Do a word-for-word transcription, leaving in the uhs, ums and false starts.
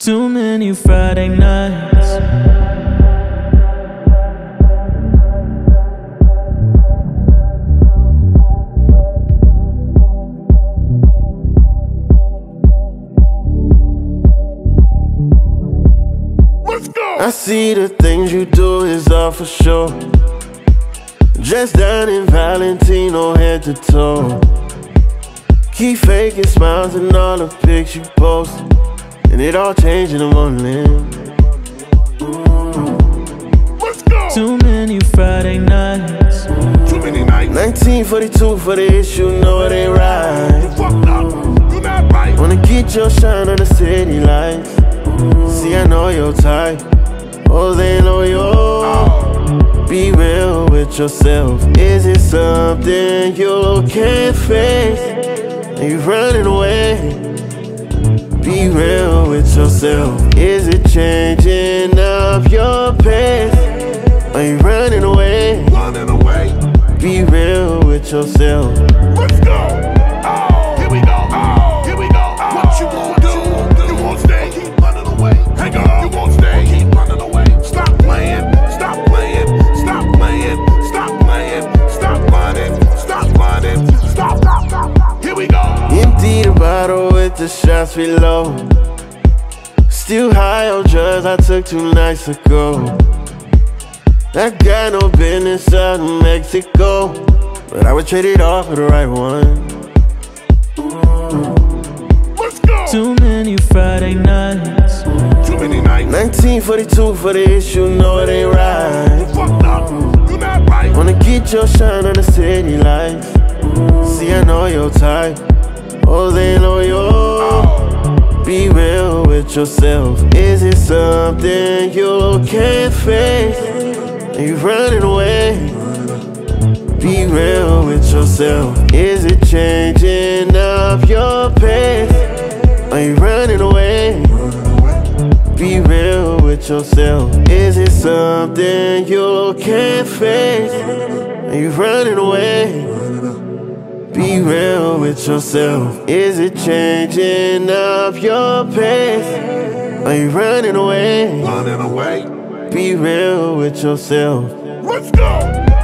Too many Friday nights. Let's go! I see the things you do is all for sure. Dressed down in Valentino head to toe. Keep faking smiles in all the pics you post, and it all changed in the morning. Let's go! Too many Friday nights. Too many nights. nineteen forty-two for the issue, no it ain't right. Fucked up. You're not right. Wanna get your shine on the city lights. See, I know your type. Oh, they know you. Be real with yourself. Is it something you can't face? Are you running away? Be real with yourself. Is it changing up your pace? Are you running away? Running away. Be real with yourself. Let's go! Oh, here we go. Oh, here we go. Oh, what you gonna do? You won't stay. Keep running away. Hey girl, you won't stay. Keep running away. Stop playing. Stop playing. Stop playing. Stop playing. Stop running. Stop running. Stop. Stop. Stop. Here we go. Empty the bottle with the shots below. Still high on drugs I took two nights ago. I got no business out in Mexico, but I would trade it all for the right one. Let's go! Too many Friday nights. Too many nights. nineteen forty-two for the issue, no it ain't right. Fucked up. You're not right. Wanna get your shine on the city lights. See, I know your type. Oh, they know you. Be real with yourself. Is it something you can't face? Are you running away? Be real with yourself. Is it changing up your pace? Are you running away? Be real with yourself. Is it something you can't face? Are you running away? Be real with yourself. Is it changing up your pace? Are you running away? Running away. Be real with yourself. Let's go!